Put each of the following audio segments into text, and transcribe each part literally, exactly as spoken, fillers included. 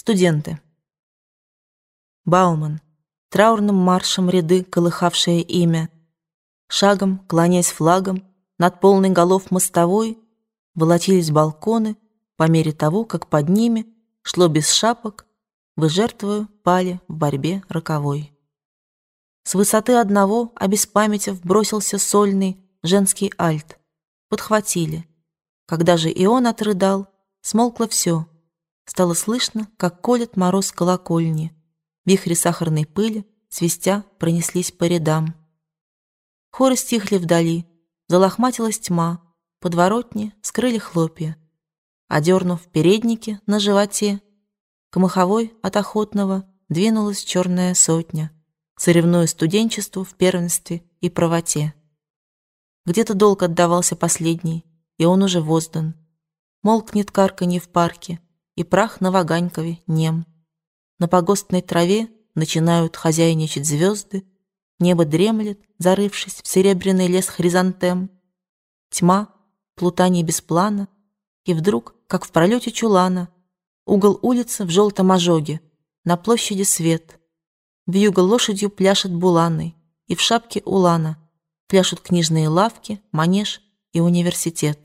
Студенты. Бауман, траурным маршем ряды, колыхавшее имя, шагом, кланяясь флагом, над полной голов мостовой волочились балконы по мере того, как под ними шло без шапок, вы жертвою пали в борьбе роковой. С высоты одного, обеспамятив, бросился сольный женский альт. Подхватили. Когда же и он отрыдал, смолкло все. Стало слышно, как колет мороз колокольни. Вихри сахарной пыли, свистя, пронеслись по рядам. Хоры стихли вдали, залохматилась тьма, подворотни скрыли хлопья. Одернув передники на животе, к маховой от охотного двинулась черная сотня, соревнуя студенчеству в первенстве и правоте. Где-то долг отдавался последний, и он уже воздан. Молкнет карканье в парке, и прах на Ваганькове нем. На погостной траве начинают хозяйничать звезды, небо дремлет, зарывшись в серебряный лес хризантем. Тьма, плутание без плана, и вдруг, как в пролете чулана, угол улицы в желтом ожоге, на площади свет. Вьюга лошадью пляшет буланой, и в шапке улана пляшут книжные лавки, манеж и университет.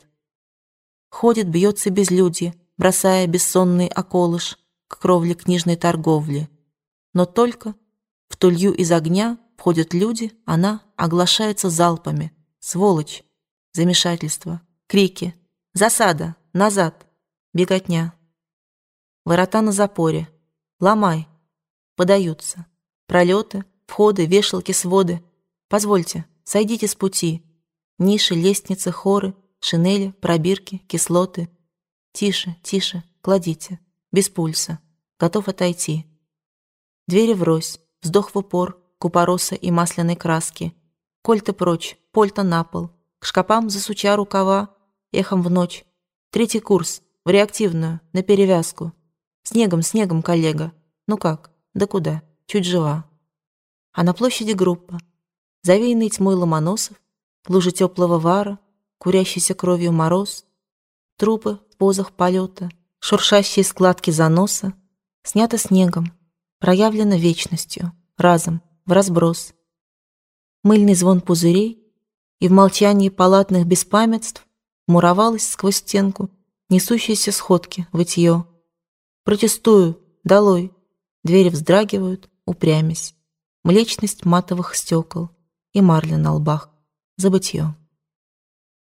Ходит, бьется безлюдье, бросая бессонный околыш к кровле книжной торговли. Но только в тулью из огня входят люди, она оглашается залпами. Сволочь, замешательство, крики, засада, назад, беготня. Ворота на запоре, ломай, подаются. Пролеты, входы, вешалки, своды. Позвольте, сойдите с пути. Ниши, лестницы, хоры, шинели, пробирки, кислоты. Тише, тише, кладите, без пульса, готов отойти. Двери врозь, вздох в упор, купороса и масляной краски. Кольта прочь, польта на пол, к шкапам засуча рукава, эхом в ночь. Третий курс, в реактивную, на перевязку. Снегом, снегом, коллега. Ну как, да куда, чуть жива. А на площади группа. Завеянный тьмой Ломоносов, лужи теплого вара, курящийся кровью мороз, трупы в позах полета, шуршащие складки заноса, снято снегом, проявлено вечностью, разом, в разброс. Мыльный звон пузырей, и в молчании палатных беспамятств муровалась сквозь стенку несущиеся сходки, вытье. Протестую, долой, двери вздрагивают, упрямясь, млечность матовых стекол и марля на лбах, забытье.